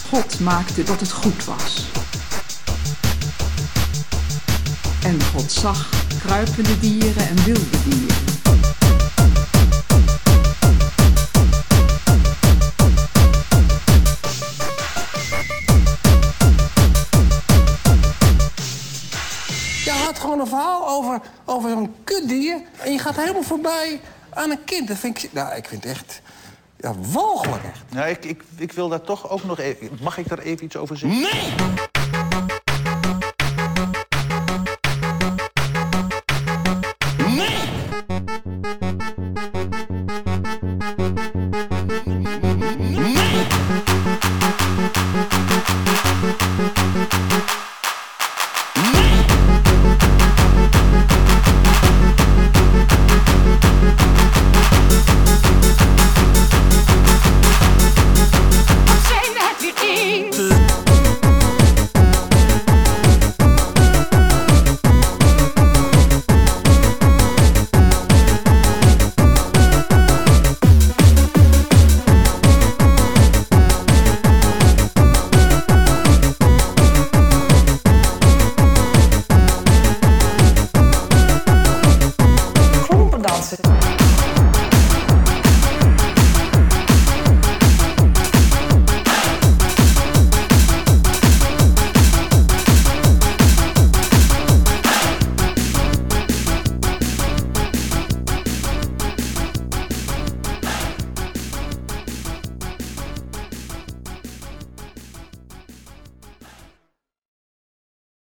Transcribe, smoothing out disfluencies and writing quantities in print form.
God maakte dat het goed was. En God zag kruipende dieren en wilde dieren. Je had gewoon een verhaal over zo'n kutdier en je gaat helemaal voorbij aan een kind. Dat vind ik, nou, ik vind het echt walgelijk echt. Nou, ik wil daar toch ook nog even... Mag ik daar even iets over zeggen? Nee!